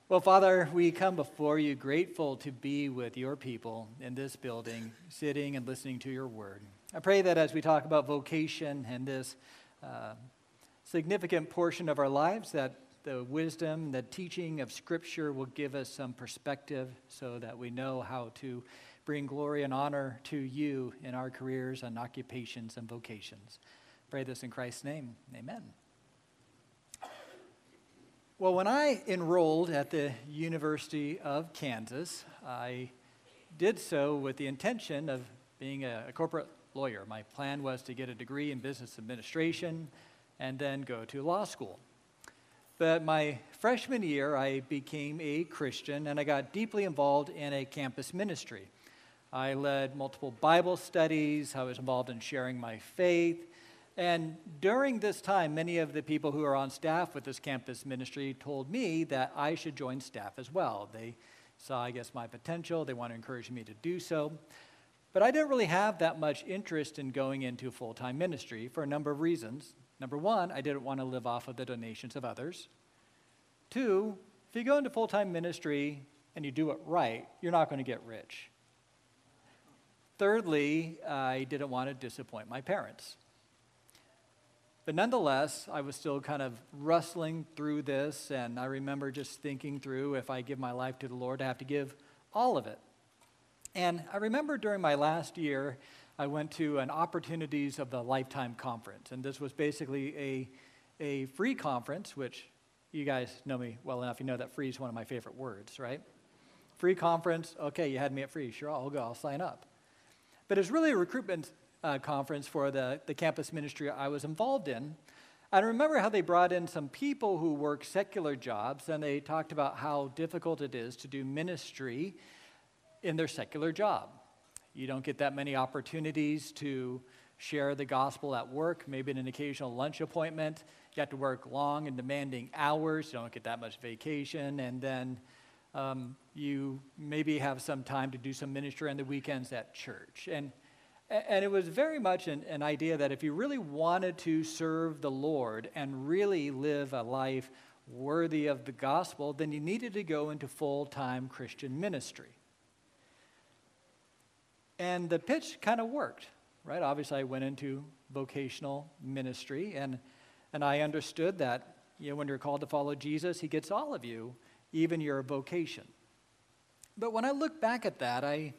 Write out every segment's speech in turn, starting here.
Well, Father, we come before you grateful to be with your people in this building, sitting and listening to your word. I pray that as we talk about vocation and this significant portion of our lives, that the wisdom, the teaching of Scripture will give us some perspective so that we know how to bring glory and honor to you in our careers and occupations and vocations. Pray this in Christ's name. Amen. Well, when I enrolled at the University of Kansas, I did so with the intention of being a corporate lawyer. My plan was to get a degree in business administration and then go to law school. But my freshman year, I became a Christian, and I got deeply involved in a campus ministry. I led multiple Bible studies. I was involved in sharing my faith. And during this time, many of the people who are on staff with this campus ministry told me that I should join staff as well. They saw, I guess, my potential. They want to encourage me to do so. But I didn't really have that much interest in going into full-time ministry for a number of reasons. Number one, I didn't want to live off of the donations of others. Two, if you go into full-time ministry and you do it right, you're not going to get rich. Thirdly, I didn't want to disappoint my parents. But nonetheless, I was still kind of wrestling through this, and I remember just thinking through, if I give my life to the Lord, I have to give all of it. And I remember during my last year, I went to an Opportunities of the Lifetime conference, and this was basically a free conference, which you guys know me well enough. You know that free is one of my favorite words, right? Free conference, okay, you had me at free. Sure, I'll go, I'll sign up. But it's really a recruitment conference for the campus ministry I was involved in. I remember how they brought in some people who work secular jobs, and they talked about how difficult it is to do ministry in their secular job. You don't get that many opportunities to share the gospel at work, maybe an occasional lunch appointment. You have to work long and demanding hours. You don't get that much vacation, and then you maybe have some time to do some ministry on the weekends at church. And it was very much an idea that if you really wanted to serve the Lord and really live a life worthy of the gospel, then you needed to go into full-time Christian ministry. And the pitch kind of worked, right? Obviously, I went into vocational ministry, and I understood that, when you're called to follow Jesus, he gets all of you, even your vocation. But when I look back at that, I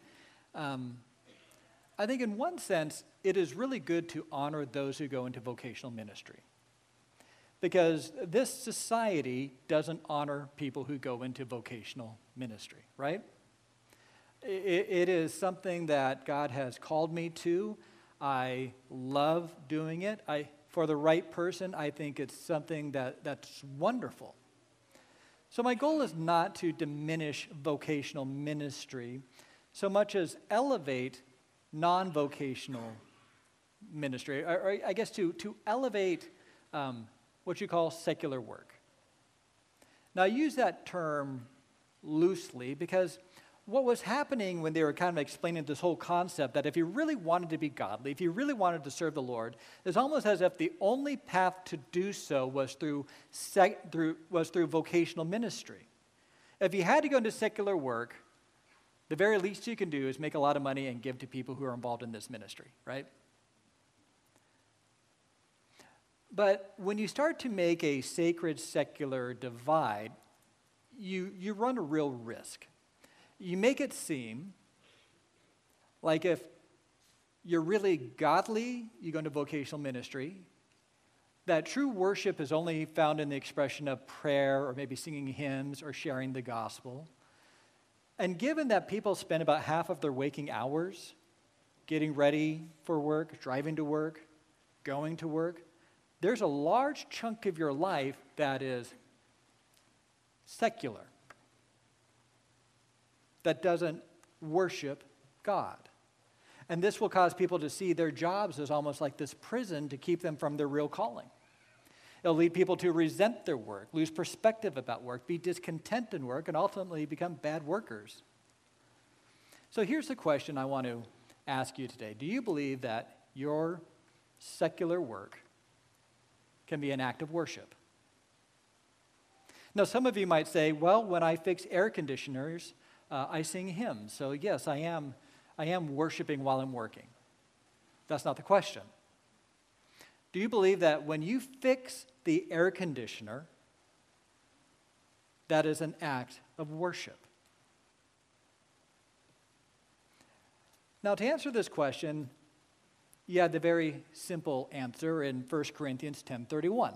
think in one sense, it is really good to honor those who go into vocational ministry. Because this society doesn't honor people who go into vocational ministry, right? It is something that God has called me to. I love doing it. For the right person, I think it's something that's wonderful. So my goal is not to diminish vocational ministry so much as elevate non-vocational ministry, or I guess to elevate what you call secular work. Now, I use that term loosely because what was happening when they were kind of explaining this whole concept that if you really wanted to be godly, if you really wanted to serve the Lord, it's almost as if the only path to do so was through vocational ministry. If you had to go into secular work, the very least you can do is make a lot of money and give to people who are involved in this ministry, right? But when you start to make a sacred secular divide, you run a real risk. You make it seem like if you're really godly, you go into vocational ministry, that true worship is only found in the expression of prayer or maybe singing hymns or sharing the gospel. And given that people spend about half of their waking hours getting ready for work, driving to work, going to work, there's a large chunk of your life that is secular, that doesn't worship God. And this will cause people to see their jobs as almost like this prison to keep them from their real calling. It'll lead people to resent their work, lose perspective about work, be discontent in work, and ultimately become bad workers. So here's the question I want to ask you today. Do you believe that your secular work can be an act of worship? Now, some of you might say, well, when I fix air conditioners, I sing hymns. So yes, I am worshiping while I'm working. That's not the question. Do you believe that when you fix the air conditioner, that is an act of worship? Now, to answer this question, you have the very simple answer in 1 Corinthians 10:31.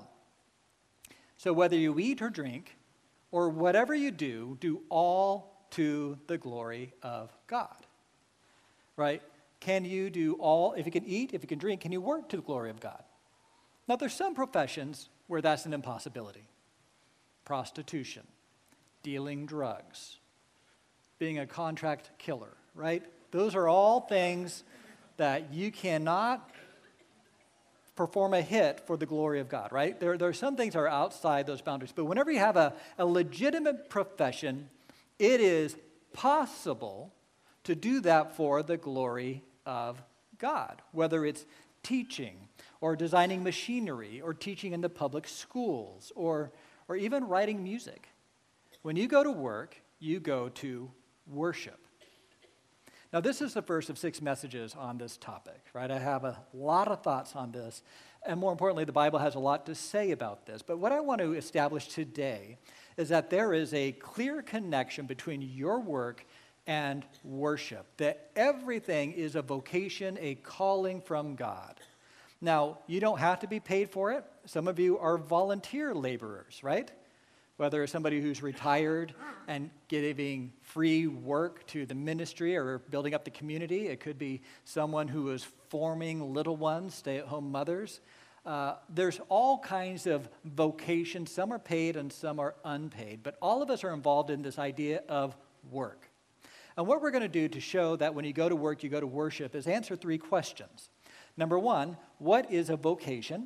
So whether you eat or drink, or whatever you do all to the glory of God. Right? Can you do all, if you can eat, if you can drink, can you work to the glory of God? Now, there's some professions where that's an impossibility. Prostitution, dealing drugs, being a contract killer, right? Those are all things that you cannot perform a hit for the glory of God, right? There are some things that are outside those boundaries. But whenever you have a legitimate profession, it is possible to do that for the glory of God, whether it's teaching or designing machinery or teaching in the public schools or even writing music. When you go to work, you go to worship. Now, this is the first of 6 messages on this topic, right? I have a lot of thoughts on this, and more importantly, the Bible has a lot to say about this. But what I want to establish today is that there is a clear connection between your work and worship, that everything is a vocation, a calling from God. Now, you don't have to be paid for it. Some of you are volunteer laborers, right? Whether it's somebody who's retired and giving free work to the ministry or building up the community. It could be someone who is forming little ones, stay-at-home mothers. There's all kinds of vocations. Some are paid and some are unpaid. But all of us are involved in this idea of work. And what we're going to do to show that when you go to work, you go to worship is answer 3 questions. Number 1, what is a vocation?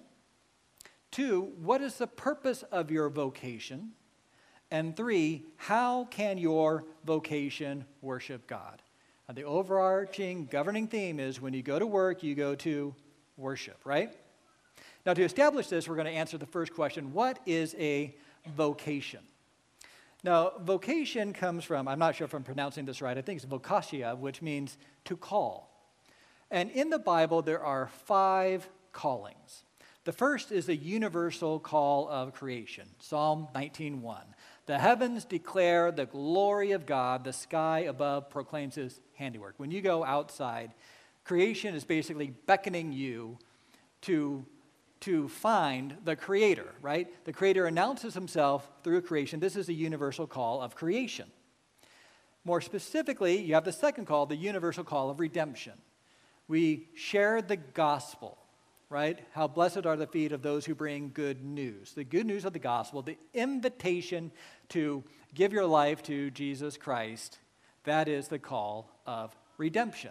2, what is the purpose of your vocation? And 3, how can your vocation worship God? And the overarching governing theme is when you go to work, you go to worship, right? Now, to establish this, we're going to answer the first question, what is a vocation? Now, vocation comes from, I'm not sure if I'm pronouncing this right, I think it's vocatia, which means to call. And in the Bible, there are 5 callings. The first is the universal call of creation, Psalm 19:1. The heavens declare the glory of God, the sky above proclaims his handiwork. When you go outside, creation is basically beckoning you to find the Creator, right? The Creator announces himself through creation. This is the universal call of creation. More specifically, you have the second call, the universal call of redemption. We share the gospel, right? How blessed are the feet of those who bring good news. The good news of the gospel, the invitation to give your life to Jesus Christ, that is the call of redemption.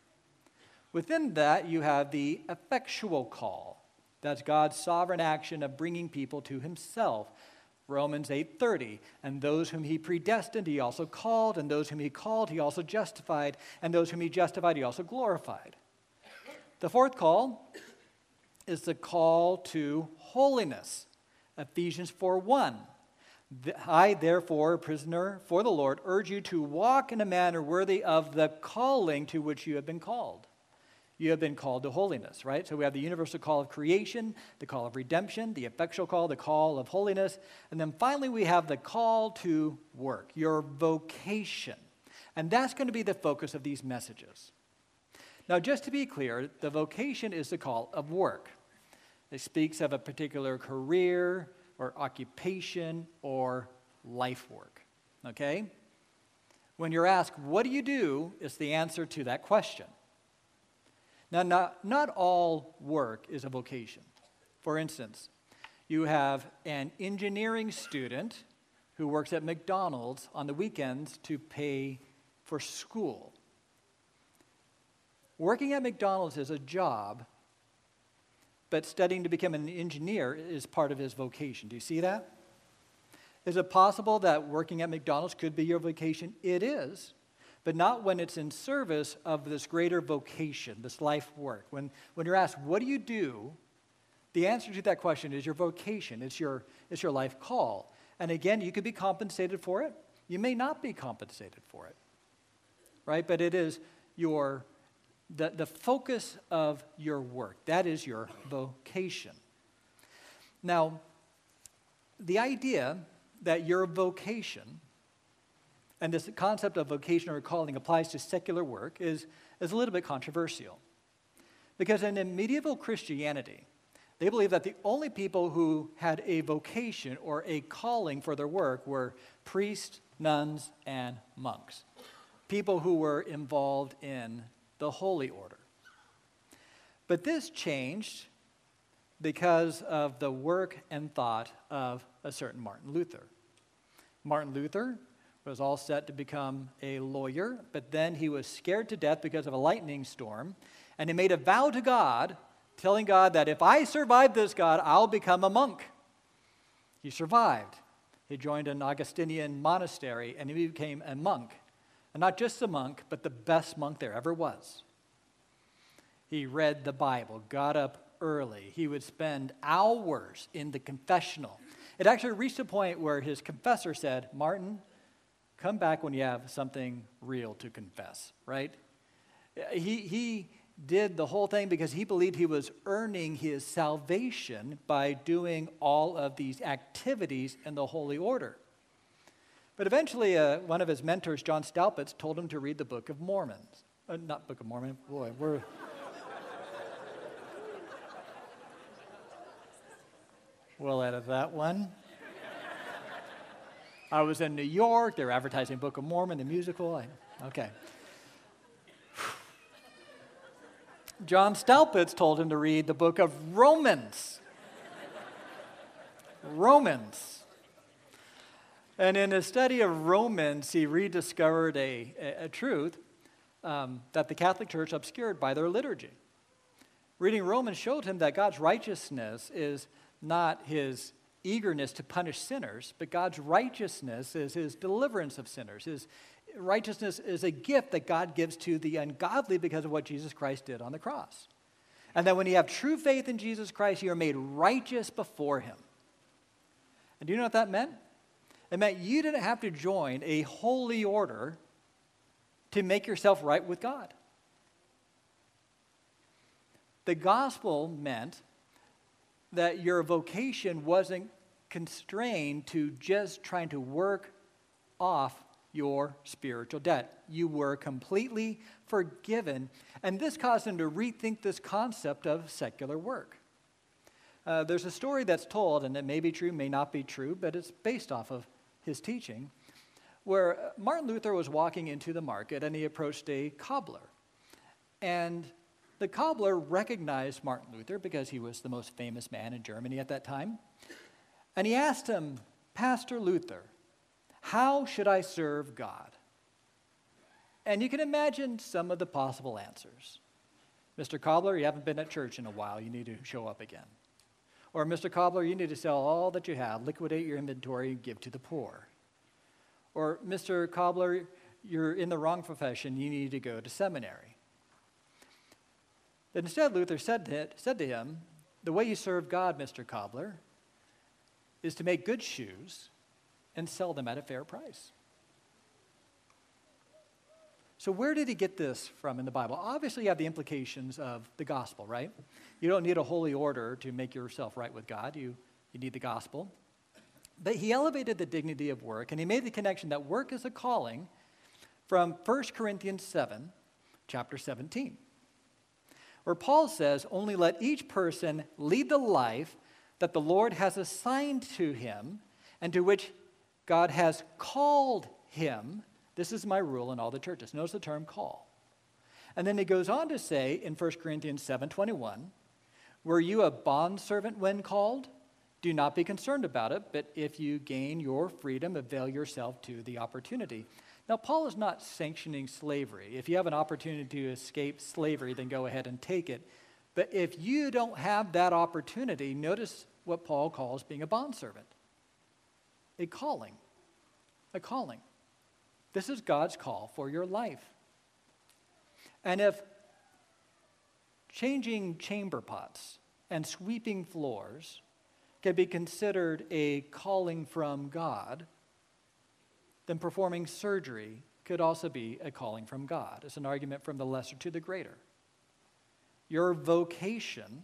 Within that, you have the effectual call. That's God's sovereign action of bringing people to himself. Romans 8:30, and those whom he predestined, he also called, and those whom he called, he also justified, and those whom he justified, he also glorified. The fourth call is the call to holiness. Ephesians 4:1. I, therefore, prisoner for the Lord, urge you to walk in a manner worthy of the calling to which you have been called. You have been called to holiness, right? So we have the universal call of creation, the call of redemption, the effectual call, the call of holiness, and then finally we have the call to work, your vocation. And that's going to be the focus of these messages. Now, just to be clear, the vocation is the call of work. It speaks of a particular career or occupation or life work, okay? When you're asked, what do? It's the answer to that question. Now, not all work is a vocation. For instance, you have an engineering student who works at McDonald's on the weekends to pay for school. Working at McDonald's is a job, but studying to become an engineer is part of his vocation. Do you see that? Is it possible that working at McDonald's could be your vocation? It is. But not when it's in service of this greater vocation, this life work. When you're asked, what do? The answer to that question is your vocation. It's your life call. And again, you could be compensated for it. You may not be compensated for it, right? But it is the focus of your work. That is your vocation. Now, the idea that your vocation, and this concept of vocation or calling applies to secular work, is a little bit controversial. Because in medieval Christianity, they believed that the only people who had a vocation or a calling for their work were priests, nuns, and monks. People who were involved in the holy order. But this changed because of the work and thought of a certain Martin Luther. Martin Luther was all set to become a lawyer, but then he was scared to death because of a lightning storm, and he made a vow to God, telling God that if I survive this, God, I'll become a monk. He survived. He joined an Augustinian monastery, and he became a monk. And not just a monk, but the best monk there ever was. He read the Bible, got up early. He would spend hours in the confessional. It actually reached a point where his confessor said, Martin, come back when you have something real to confess, right? He did the whole thing because he believed he was earning his salvation by doing all of these activities in the holy order. But eventually, one of his mentors, John Stalpitz, told him to read the Book of Mormon. Not Book of Mormon, boy, we're... We'll edit that one. I was in New York. They were advertising Book of Mormon, the musical. Okay. John Stalpitz told him to read the book of Romans. Romans. And in his study of Romans, he rediscovered a truth that the Catholic Church obscured by their liturgy. Reading Romans showed him that God's righteousness is not his eagerness to punish sinners, but God's righteousness is his deliverance of sinners. His righteousness is a gift that God gives to the ungodly because of what Jesus Christ did on the cross. And that when you have true faith in Jesus Christ, you are made righteous before him. And do you know what that meant? It meant you didn't have to join a holy order to make yourself right with God. The gospel meant that your vocation wasn't constrained to just trying to work off your spiritual debt. You were completely forgiven, and this caused him to rethink this concept of secular work. There's a story that's told, and it may be true, may not be true, but it's based off of his teaching, where Martin Luther was walking into the market, and he approached a cobbler. And the cobbler recognized Martin Luther because he was the most famous man in Germany at that time. And he asked him, Pastor Luther, how should I serve God? And you can imagine some of the possible answers. Mr. Cobbler, you haven't been at church in a while. You need to show up again. Or Mr. Cobbler, you need to sell all that you have, liquidate your inventory, and give to the poor. Or Mr. Cobbler, you're in the wrong profession. You need to go to seminary. But instead, Luther said to him, the way you serve God, Mr. Cobbler, is to make good shoes and sell them at a fair price. So where did he get this from in the Bible? Obviously, you have the implications of the gospel, right? You don't need a holy order to make yourself right with God. You need the gospel. But he elevated the dignity of work, and he made the connection that work is a calling from 1 Corinthians 7, chapter 17. Where Paul says, only let each person lead the life that the Lord has assigned to him and to which God has called him. This is my rule in all the churches. Notice the term call. And then he goes on to say in 1 Corinthians 7:21, were you a bondservant when called? Do not be concerned about it, but if you gain your freedom, avail yourself to the opportunity. Now, Paul is not sanctioning slavery. If you have an opportunity to escape slavery, then go ahead and take it. But if you don't have that opportunity, notice what Paul calls being a bondservant. A calling. A calling. This is God's call for your life. And if changing chamber pots and sweeping floors can be considered a calling from God, then performing surgery could also be a calling from God. It's an argument from the lesser to the greater. Your vocation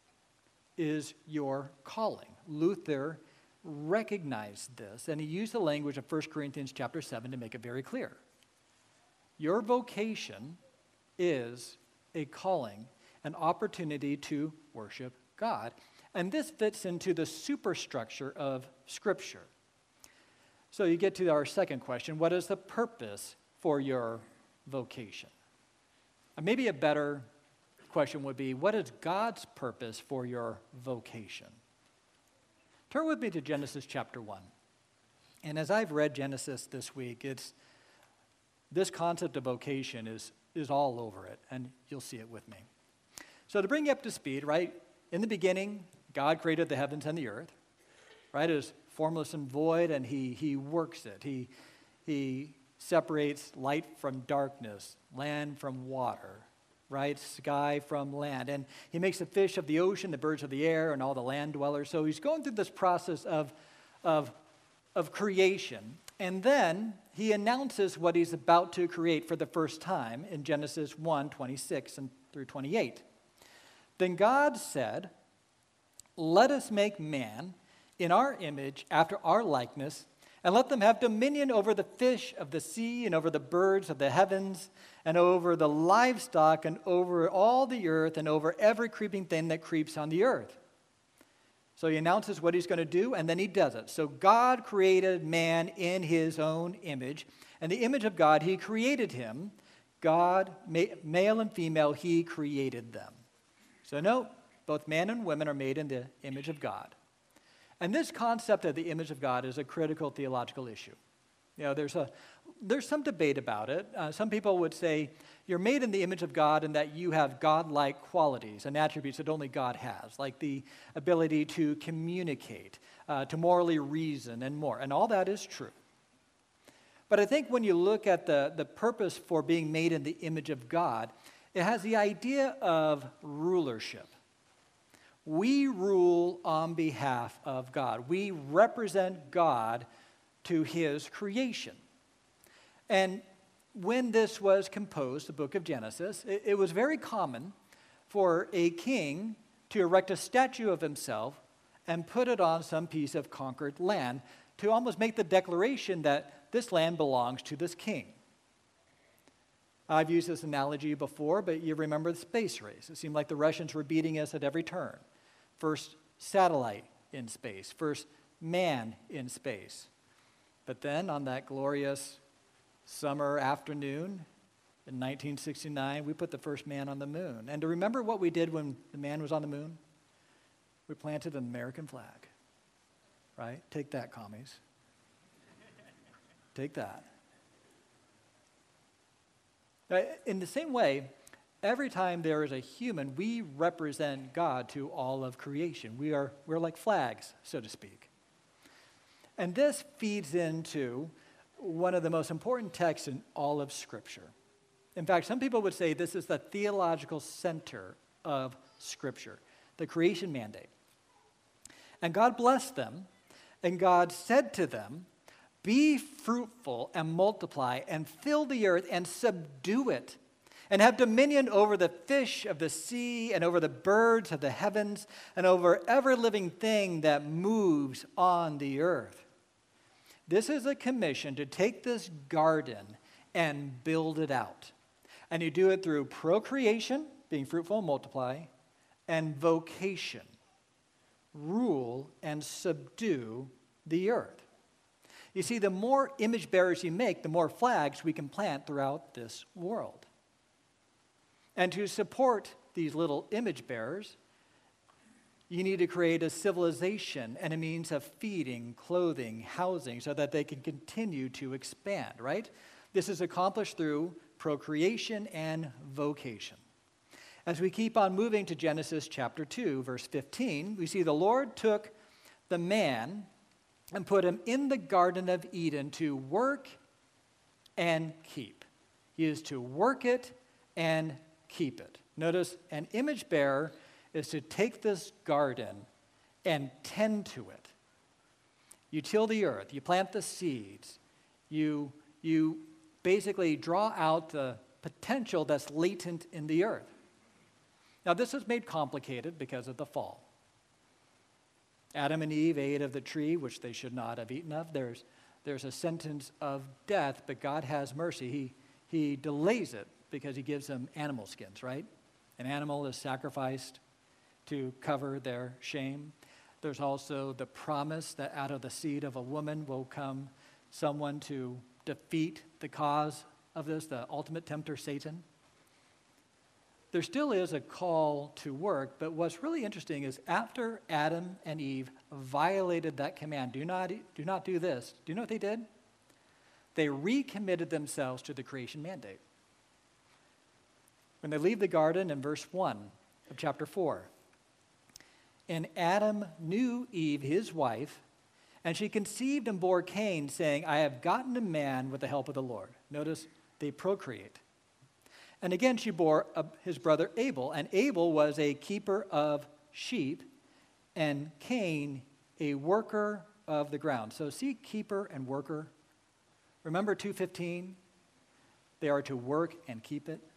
is your calling. Luther recognized this, and he used the language of 1 Corinthians chapter 7 to make it very clear. Your vocation is a calling, an opportunity to worship God. And this fits into the superstructure of Scripture. So you get to our second question: what is the purpose for your vocation? And maybe a better question would be, what is God's purpose for your vocation? Turn with me to Genesis chapter 1. And as I've read Genesis this week, this concept of vocation is all over it, and you'll see it with me. So to bring you up to speed, right, in the beginning, God created the heavens and the earth, right? It was formless and void, and he works it. He separates light from darkness, land from water, right? Sky from land. And he makes the fish of the ocean, the birds of the air, and all the land dwellers. So he's going through this process of creation. And then he announces what he's about to create for the first time in Genesis 1:26 and through 28. Then God said, "Let us make man in our image, after our likeness, and let them have dominion over the fish of the sea and over the birds of the heavens and over the livestock and over all the earth and over every creeping thing that creeps on the earth." So he announces what he's going to do, and then he does it. So God created man in his own image. And the image of God, he created him. God, male and female, he created them. So note, both men and women are made in the image of God. And this concept of the image of God is a critical theological issue. You know, there's some debate about it. Some people would say you're made in the image of God and that you have God-like qualities and attributes that only God has, like the ability to communicate, to morally reason, and more. And all that is true. But I think when you look at the purpose for being made in the image of God, it has the idea of rulership. We rule on behalf of God. We represent God to his creation. And when this was composed, the book of Genesis, it was very common for a king to erect a statue of himself and put it on some piece of conquered land to almost make the declaration that this land belongs to this king. I've used this analogy before, but you remember the space race. It seemed like the Russians were beating us at every turn. First satellite in space, first man in space. But then on that glorious summer afternoon in 1969, we put the first man on the moon. And to remember what we did when the man was on the moon, we planted an American flag, right? Take that, commies. Take that. In the same way, every time there is a human, we represent God to all of creation. We're like flags, so to speak. And this feeds into one of the most important texts in all of Scripture. In fact, some people would say this is the theological center of Scripture, the creation mandate. And God blessed them, and God said to them, "Be fruitful and multiply and fill the earth and subdue it, and have dominion over the fish of the sea and over the birds of the heavens and over every living thing that moves on the earth." This is a commission to take this garden and build it out. And you do it through procreation, being fruitful and multiply, and vocation, rule and subdue the earth. You see, the more image bearers you make, the more flags we can plant throughout this world. And to support these little image bearers, you need to create a civilization and a means of feeding, clothing, housing, so that they can continue to expand, right? This is accomplished through procreation and vocation. As we keep on moving to Genesis chapter 2, verse 15, we see the Lord took the man and put him in the Garden of Eden to work and keep. He is to work it and keep it. Notice, an image bearer is to take this garden and tend to it. You till the earth, you plant the seeds, you basically draw out the potential that's latent in the earth. Now, this is made complicated because of the fall. Adam and Eve ate of the tree, which they should not have eaten of. There's a sentence of death, but God has mercy. He delays it because he gives them animal skins, right? An animal is sacrificed to cover their shame. There's also the promise that out of the seed of a woman will come someone to defeat the cause of this, the ultimate tempter, Satan. There still is a call to work, but what's really interesting is after Adam and Eve violated that command, do not do this, do you know what they did? They recommitted themselves to the creation mandate. When they leave the garden in verse 1 of chapter 4, and Adam knew Eve, his wife, and she conceived and bore Cain, saying, I have gotten a man with the help of the Lord. Notice they procreate. And again she bore his brother Abel, and Abel was a keeper of sheep, and Cain a worker of the ground. So see keeper and worker. Remember 2:15? They are to work and keep it.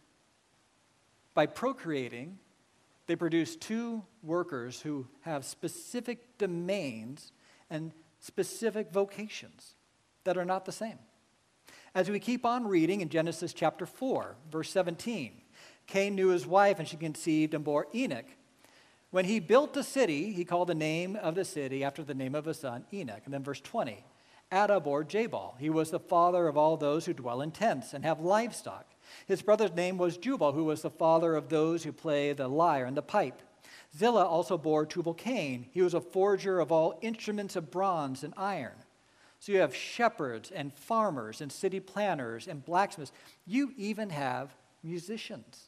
By procreating, they produce two workers who have specific domains and specific vocations that are not the same. As we keep on reading in Genesis chapter 4, verse 17, Cain knew his wife, and she conceived and bore Enoch. When he built a city, he called the name of the city after the name of his son, Enoch. And then verse 20, Ada bore Jabal. He was the father of all those who dwell in tents and have livestock. His brother's name was Jubal, who was the father of those who play the lyre and the pipe. Zillah also bore Tubal-Cain. He was a forger of all instruments of bronze and iron. So you have shepherds and farmers and city planners and blacksmiths. You even have musicians.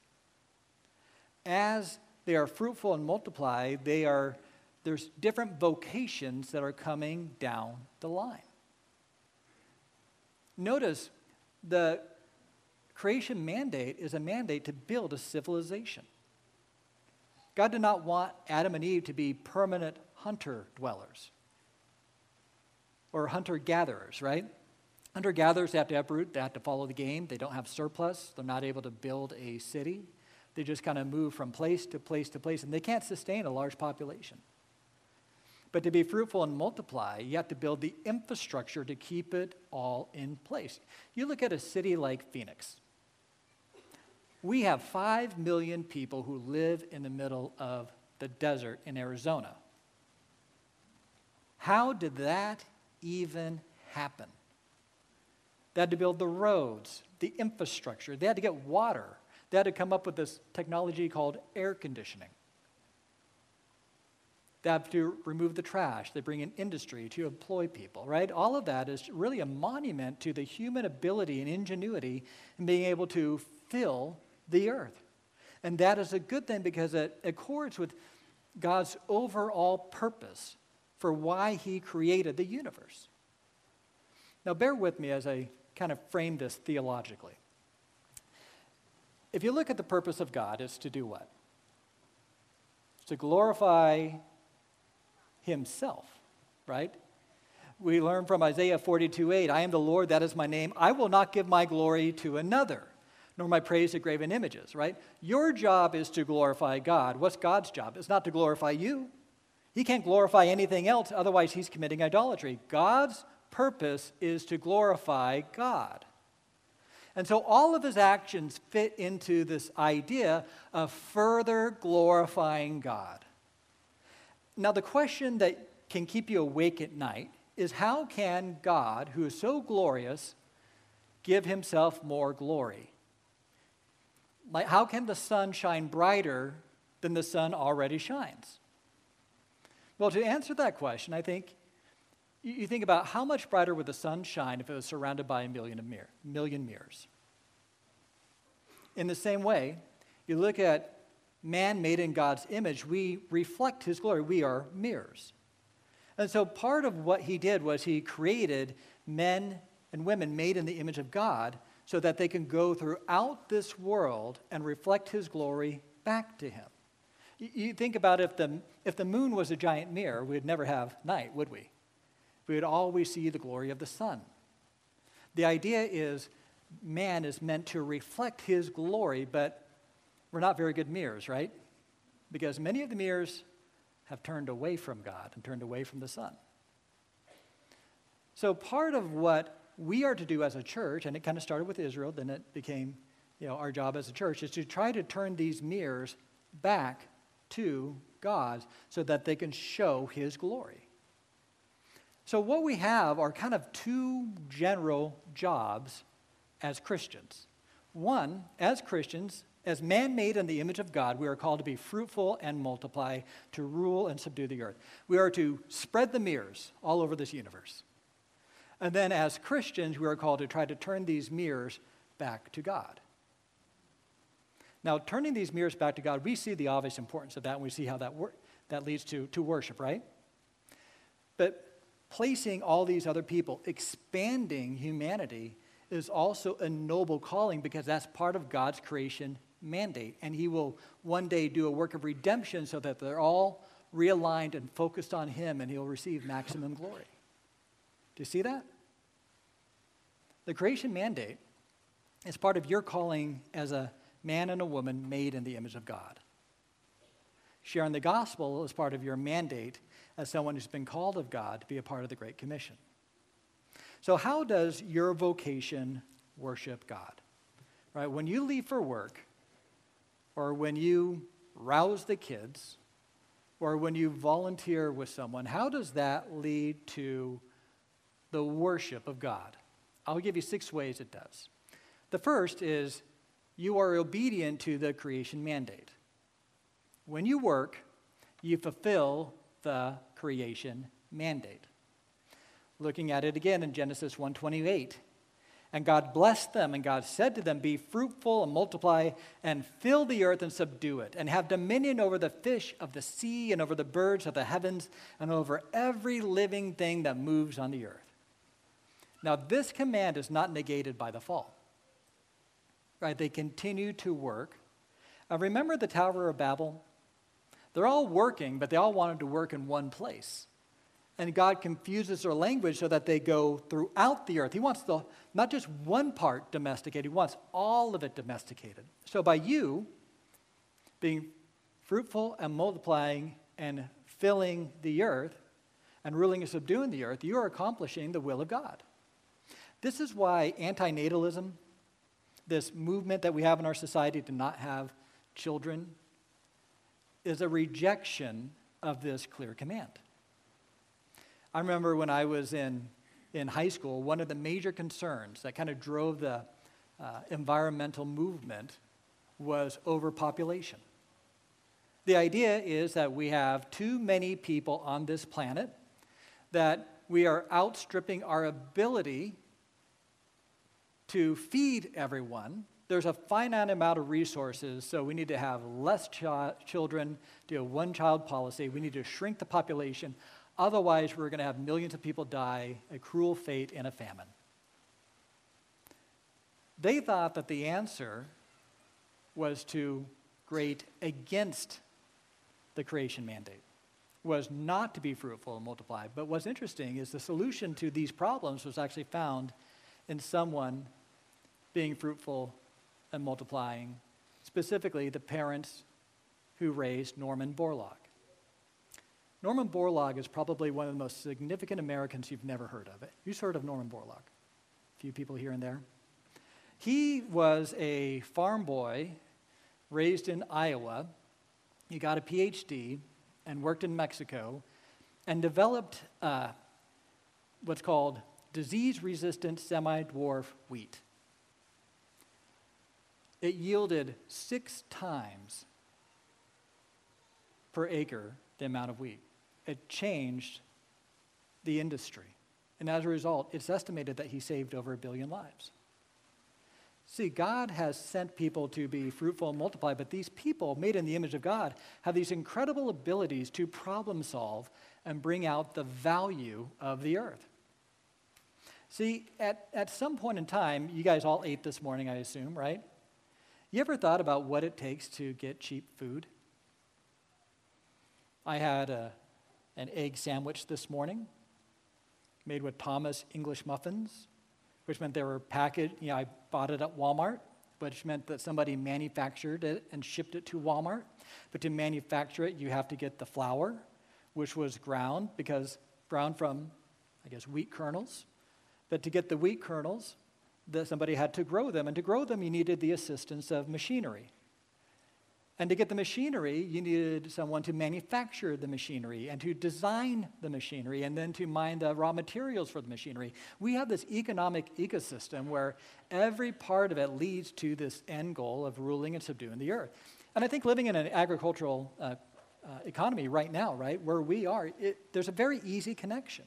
As they are fruitful and multiply, there's different vocations that are coming down the line. Notice the creation mandate is a mandate to build a civilization. God did not want Adam and Eve to be permanent hunter-dwellers or hunter-gatherers, right? Hunter-gatherers, they have to uproot, they have to follow the game. They don't have surplus. They're not able to build a city. They just kind of move from place to place to place, and they can't sustain a large population. But to be fruitful and multiply, you have to build the infrastructure to keep it all in place. You look at a city like Phoenix. We have 5 million people who live in the middle of the desert in Arizona. How did that even happen? They had to build the roads, the infrastructure. They had to get water. They had to come up with this technology called air conditioning. They have to remove the trash. They bring in industry to employ people, right? All of that is really a monument to the human ability and ingenuity in being able to fill the earth. And that is a good thing because it accords with God's overall purpose for why he created the universe. Now, bear with me as I kind of frame this theologically. If you look at the purpose of God, it's to do what? It's to glorify himself, right? We learn from Isaiah 42:8, I am the Lord, that is my name. I will not give my glory to another, nor my praise to graven images, right? Your job is to glorify God. What's God's job? It's not to glorify you. He can't glorify anything else, otherwise he's committing idolatry. God's purpose is to glorify God. And so all of his actions fit into this idea of further glorifying God. Now, the question that can keep you awake at night is how can God, who is so glorious, give himself more glory? Like, how can the sun shine brighter than the sun already shines? Well, to answer that question, I think you think about how much brighter would the sun shine if it was surrounded by a million mirrors. In the same way, you look at man made in God's image, we reflect his glory. We are mirrors. And so part of what he did was he created men and women made in the image of God so that they can go throughout this world and reflect his glory back to him. You think about if the moon was a giant mirror, we'd never have night, would we? We would always see the glory of the sun. The idea is man is meant to reflect his glory, but we're not very good mirrors, right? Because many of the mirrors have turned away from God and turned away from the sun. So part of what we are to do as a church, and it kind of started with Israel, then it became our job as a church, is to try to turn these mirrors back to God so that they can show his glory. So what we have are kind of two general jobs as Christians. One, as Christians, as man-made in the image of God, we are called to be fruitful and multiply, to rule and subdue the earth. We are to spread the mirrors all over this universe. And then as Christians, we are called to try to turn these mirrors back to God. Now, turning these mirrors back to God, we see the obvious importance of that, and we see how that leads to worship, right? But placing all these other people, expanding humanity, is also a noble calling because that's part of God's creation mandate. And he will one day do a work of redemption so that they're all realigned and focused on him, and he'll receive maximum glory. Do you see that? The creation mandate is part of your calling as a man and a woman made in the image of God. Sharing the gospel is part of your mandate as someone who's been called of God to be a part of the Great Commission. So how does your vocation worship God? Right? When you leave for work, or when you rouse the kids, or when you volunteer with someone, how does that lead to the worship of God? I'll give you 6 ways it does. The first is you are obedient to the creation mandate. When you work, you fulfill the creation mandate. Looking at it again in Genesis 1:28. And God blessed them, and God said to them, be fruitful and multiply, and fill the earth and subdue it, and have dominion over the fish of the sea, and over the birds of the heavens, and over every living thing that moves on the earth. Now, this command is not negated by the fall. Right? They continue to work. Remember the Tower of Babel? They're all working, but they all wanted to work in one place. And God confuses their language so that they go throughout the earth. He wants not just one part domesticated, he wants all of it domesticated. So by you being fruitful and multiplying and filling the earth and ruling and subduing the earth, you are accomplishing the will of God. This is why antinatalism, this movement that we have in our society to not have children, is a rejection of this clear command. I remember when I was in high school, one of the major concerns that kind of drove the environmental movement was overpopulation. The idea is that we have too many people on this planet, that we are outstripping our ability to feed everyone. There's a finite amount of resources, so we need to have less children, do a one-child policy. We need to shrink the population. Otherwise, we're going to have millions of people die a cruel fate in a famine. They thought that the answer was to grade against the creation mandate, was not to be fruitful and multiply. But what's interesting is the solution to these problems was actually found in someone being fruitful and multiplying, specifically the parents who raised Norman Borlaug. Norman Borlaug is probably one of the most significant Americans you've never heard of. You've heard of Norman Borlaug? A few people here and there. He was a farm boy raised in Iowa. He got a PhD and worked in Mexico and developed what's called disease-resistant semi-dwarf wheat. It yielded 6 times per acre the amount of wheat. It changed the industry. And as a result, it's estimated that he saved over 1 billion lives. See, God has sent people to be fruitful and multiply, but these people, made in the image of God, have these incredible abilities to problem solve and bring out the value of the earth. See, at some point in time, you guys all ate this morning, I assume, right? You ever thought about what it takes to get cheap food? I had an egg sandwich this morning made with Thomas English muffins, which meant they were packaged. I bought it at Walmart, which meant that somebody manufactured it and shipped it to Walmart. But to manufacture it, you have to get the flour, which was ground from, wheat kernels. But to get the wheat kernels, somebody had to grow them. And to grow them, you needed the assistance of machinery. And to get the machinery, you needed someone to manufacture the machinery and to design the machinery and then to mine the raw materials for the machinery. We have this economic ecosystem where every part of it leads to this end goal of ruling and subduing the earth. And I think living in an agricultural economy right now, right, where we are, there's a very easy connection.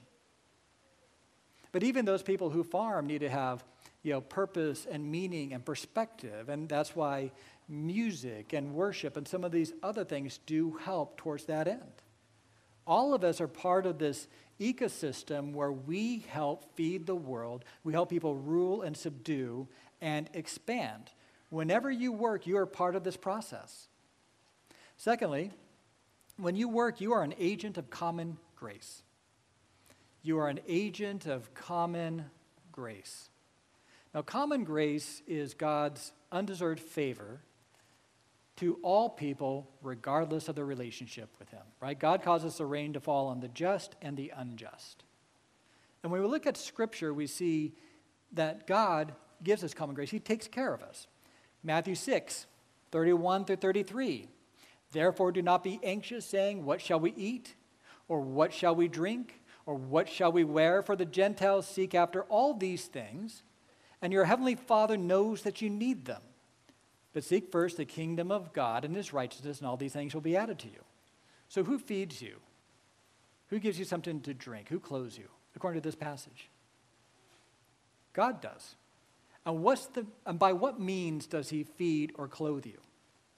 But even those people who farm need to have purpose and meaning and perspective, and that's why music and worship and some of these other things do help towards that end. All of us are part of this ecosystem where we help feed the world, we help people rule and subdue and expand. Whenever you work, you are part of this process. Secondly, when you work, you are an agent of common grace. You are an agent of common grace. Now, common grace is God's undeserved favor to all people, regardless of their relationship with him, right? God causes the rain to fall on the just and the unjust. And when we look at Scripture, we see that God gives us common grace. He takes care of us. Matthew 6, 31 through 33. Therefore, do not be anxious, saying, what shall we eat? Or what shall we drink? Or what shall we wear? For the Gentiles seek after all these things, and your heavenly Father knows that you need them. But seek first the kingdom of God and his righteousness, and all these things will be added to you. So who feeds you? Who gives you something to drink? Who clothes you, according to this passage? God does. And by what means does he feed or clothe you?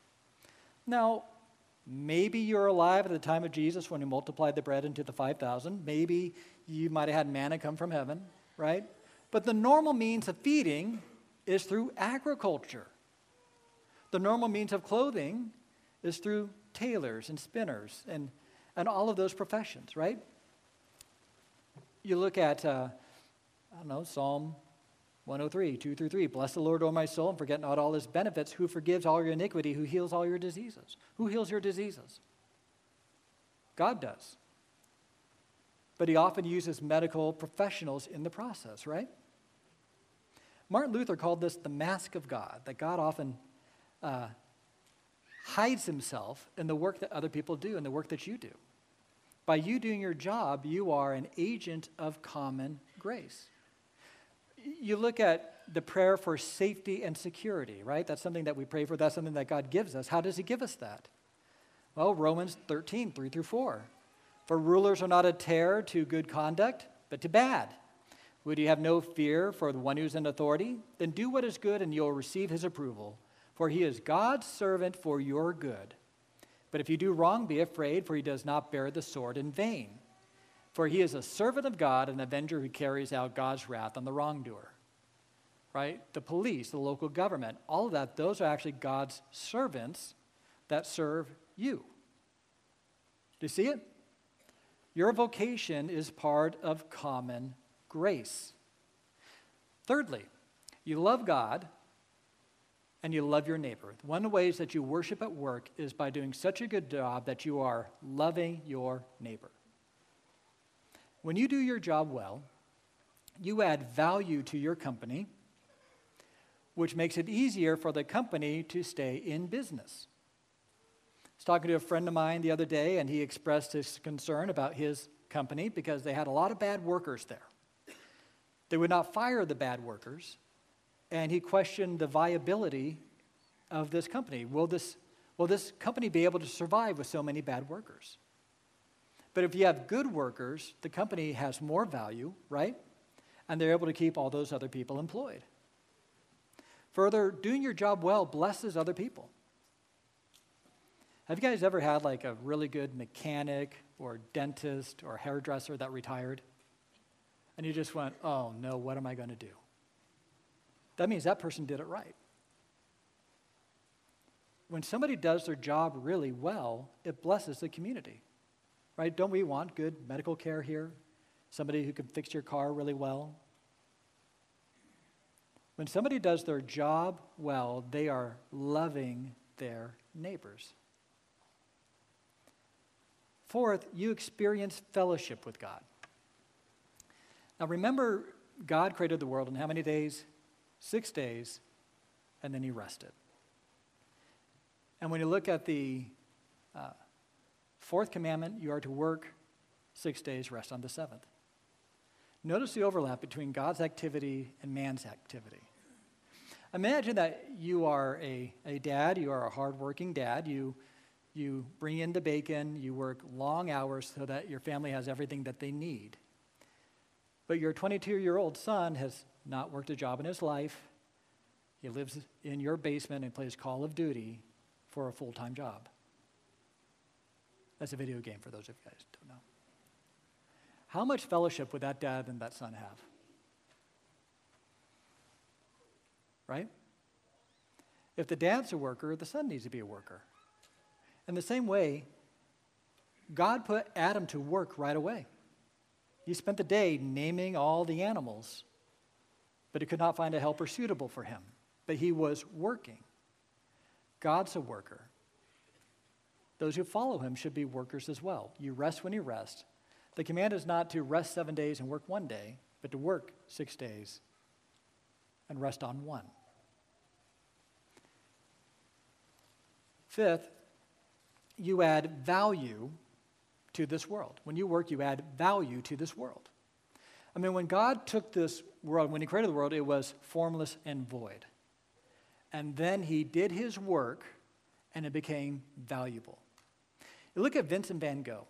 Now, maybe you're alive at the time of Jesus when he multiplied the bread into the 5,000. Maybe you might have had manna come from heaven, right? But the normal means of feeding is through agriculture. The normal means of clothing is through tailors and spinners and all of those professions, right? You look at, Psalm 103, 2 through 3. Bless the Lord, O my soul, and forget not all his benefits, who forgives all your iniquity, who heals all your diseases. Who heals your diseases? God does. But he often uses medical professionals in the process, right? Martin Luther called this the mask of God, that God often hides himself in the work that other people do and the work that you do. By you doing your job, you are an agent of common grace. You look at the prayer for safety and security, right? That's something that we pray for. That's something that God gives us. How does he give us that? Well, Romans 13, 3 through 4. For rulers are not a terror to good conduct, but to bad. Would you have no fear for the one who's in authority? Then do what is good, and you'll receive his approval. For he is God's servant for your good. But if you do wrong, be afraid, for he does not bear the sword in vain. For he is a servant of God, an avenger who carries out God's wrath on the wrongdoer. Right? The police, the local government, all of that, those are actually God's servants that serve you. Do you see it? Your vocation is part of common grace. Thirdly, you love God and you love your neighbor. One of the ways that you worship at work is by doing such a good job that you are loving your neighbor. When you do your job well, you add value to your company, which makes it easier for the company to stay in business. I was talking to a friend of mine the other day, and he expressed his concern about his company because they had a lot of bad workers there. They would not fire the bad workers, and he questioned the viability of this company. Will this company be able to survive with so many bad workers? But if you have good workers, the company has more value, right? And they're able to keep all those other people employed. Further, doing your job well blesses other people. Have you guys ever had like a really good mechanic or dentist or hairdresser that retired? And you just went, oh no, what am I going to do? That means that person did it right. When somebody does their job really well, it blesses the community. right? Don't we want good medical care here? Somebody who can fix your car really well? When somebody does their job well, they are loving their neighbors. Fourth, you experience fellowship with God. Now remember, God created the world in how many days? 6 days, and then he rested. And when you look at the fourth commandment, you are to work 6 days, rest on the seventh. Notice the overlap between God's activity and man's activity. Imagine that you are a dad, you are a hardworking dad, you bring in the bacon, you work long hours so that your family has everything that they need. But your 22-year-old son has not worked a job in his life. He lives in your basement and plays Call of Duty for a full-time job. That's a video game for those of you guys who don't know. How much fellowship would that dad and that son have? Right? If the dad's a worker, the son needs to be a worker. In the same way, God put Adam to work right away. He spent the day naming all the animals, but he could not find a helper suitable for him. But he was working. God's a worker. Those who follow him should be workers as well. You rest when you rest. The command is not to rest 7 days and work 1 day, but to work 6 days and rest on 1. Fifth, you add value to this world. When you work, you add value to this world. I mean, when God took this world, when he created the world, it was formless and void. And then he did his work, and it became valuable. You look at Vincent van Gogh.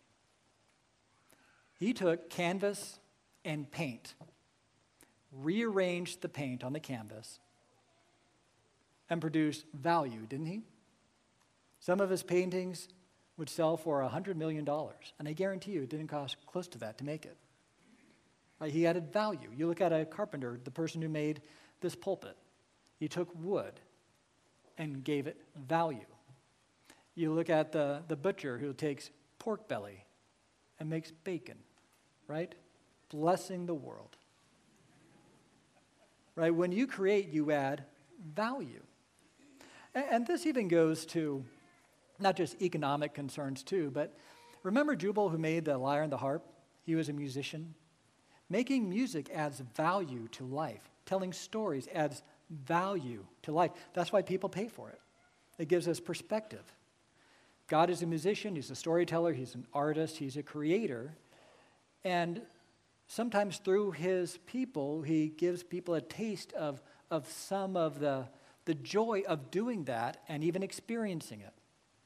He took canvas and paint, rearranged the paint on the canvas, and produced value, didn't he? Some of his paintings would sell for $100 million, and I guarantee you it didn't cost close to that to make it. He added value. You look at a carpenter, the person who made this pulpit. He took wood and gave it value. You look at the butcher who takes pork belly and makes bacon, right? Blessing the world. Right? When you create, you add value. And this even goes to not just economic concerns too, but remember Jubal who made the lyre and the harp? He was a musician. Making music adds value to life. Telling stories adds value to life. That's why people pay for it. It gives us perspective. God is a musician, he's a storyteller, he's an artist, he's a creator. And sometimes through his people, he gives people a taste of some of the joy of doing that and even experiencing it.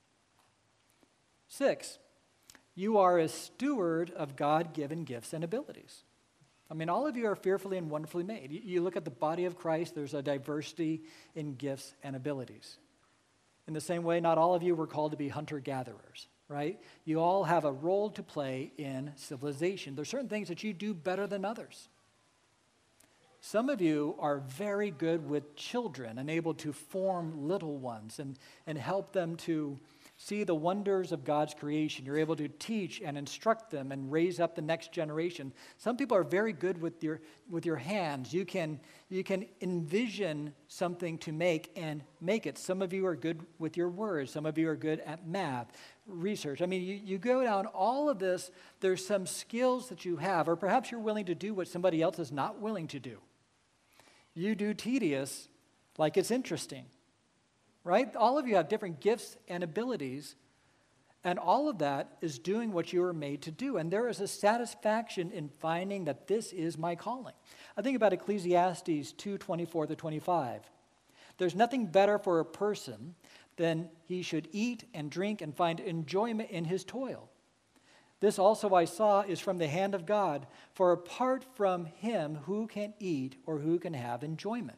6, you are a steward of God-given gifts and abilities. I mean, all of you are fearfully and wonderfully made. You look at the body of Christ, there's a diversity in gifts and abilities. In the same way, not all of you were called to be hunter-gatherers, right? You all have a role to play in civilization. There's certain things that you do better than others. Some of you are very good with children and able to form little ones and help them to see the wonders of God's creation. You're able to teach and instruct them and raise up the next generation. Some people are very good with your hands. You can envision something to make and make it. Some of you are good with your words. Some of you are good at math, research. I mean, you go down all of this, there's some skills that you have, or perhaps you're willing to do what somebody else is not willing to do. You do tedious like it's interesting. Right? All of you have different gifts and abilities, and all of that is doing what you were made to do. And there is a satisfaction in finding that this is my calling. I think about Ecclesiastes 2:24-25. There's nothing better for a person than he should eat and drink and find enjoyment in his toil. This also I saw is from the hand of God, for apart from him, who can eat or who can have enjoyment?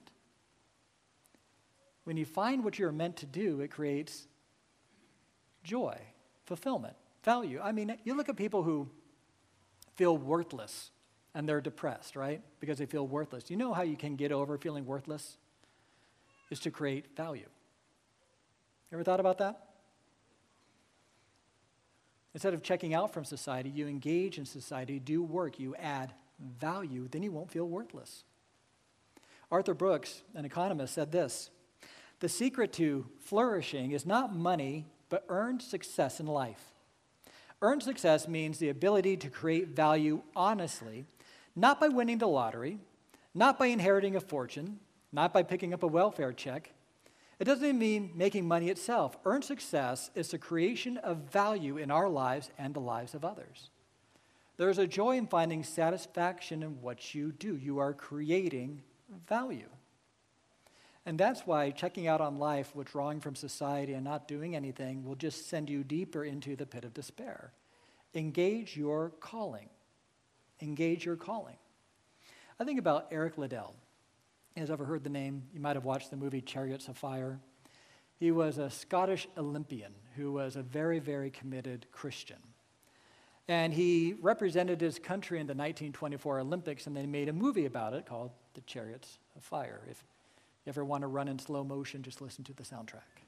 When you find what you're meant to do, it creates joy, fulfillment, value. I mean, you look at people who feel worthless and they're depressed, right? Because they feel worthless. You know how you can get over feeling worthless? Is to create value. You ever thought about that? Instead of checking out from society, you engage in society, do work, you add value, then you won't feel worthless. Arthur Brooks, an economist, said this: "The secret to flourishing is not money, but earned success in life. Earned success means the ability to create value honestly, not by winning the lottery, not by inheriting a fortune, not by picking up a welfare check. It doesn't even mean making money itself. Earned success is the creation of value in our lives and the lives of others. There's a joy in finding satisfaction in what you do. You are creating value." And that's why checking out on life, withdrawing from society, and not doing anything will just send you deeper into the pit of despair. Engage your calling. Engage your calling. I think about Eric Liddell. You guys ever heard the name? You might have watched the movie Chariots of Fire. He was a Scottish Olympian who was a very, very committed Christian. And he represented his country in the 1924 Olympics, and they made a movie about it called The Chariots of Fire. If you ever want to run in slow motion, just listen to the soundtrack.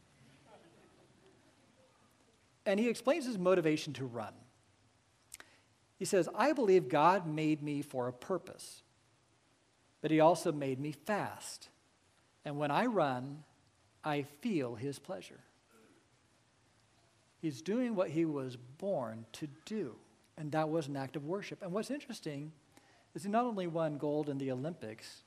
And he explains his motivation to run. He says, "I believe God made me for a purpose, but he also made me fast. And when I run, I feel his pleasure." He's doing what he was born to do, and that was an act of worship. And what's interesting is he not only won gold in the Olympics,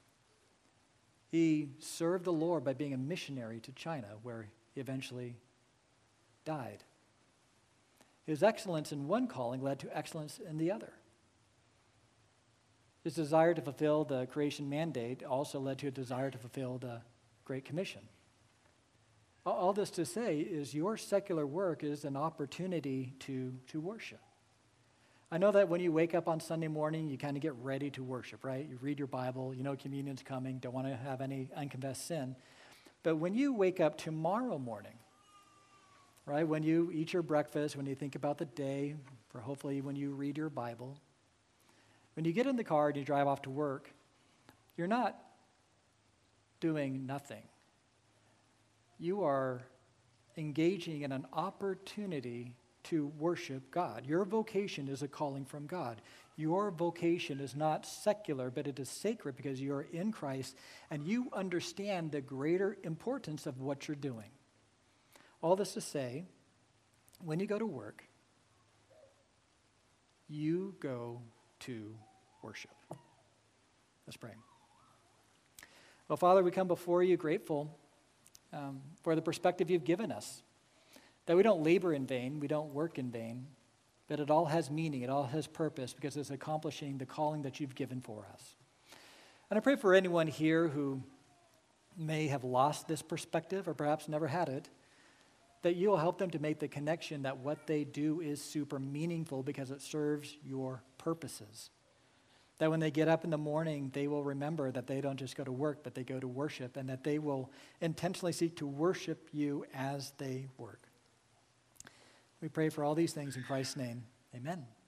he served the Lord by being a missionary to China, where he eventually died. His excellence in one calling led to excellence in the other. His desire to fulfill the creation mandate also led to a desire to fulfill the Great Commission. All this to say is your secular work is an opportunity to worship. I know that when you wake up on Sunday morning, you kind of get ready to worship, right? You read your Bible, you know communion's coming, don't want to have any unconfessed sin. But when you wake up tomorrow morning, right, when you eat your breakfast, when you think about the day, or hopefully when you read your Bible, when you get in the car and you drive off to work, you're not doing nothing. You are engaging in an opportunity to worship God. Your vocation is a calling from God. Your vocation is not secular, but it is sacred because you are in Christ and you understand the greater importance of what you're doing. All this to say, when you go to work, you go to worship. Let's pray. Well, Father, we come before you grateful for the perspective you've given us, that we don't labor in vain, we don't work in vain, but it all has meaning, it all has purpose because it's accomplishing the calling that you've given for us. And I pray for anyone here who may have lost this perspective or perhaps never had it, that you will help them to make the connection that what they do is super meaningful because it serves your purposes. That when they get up in the morning, they will remember that they don't just go to work, but they go to worship, and that they will intentionally seek to worship you as they work. We pray for all these things in Christ's name. Amen.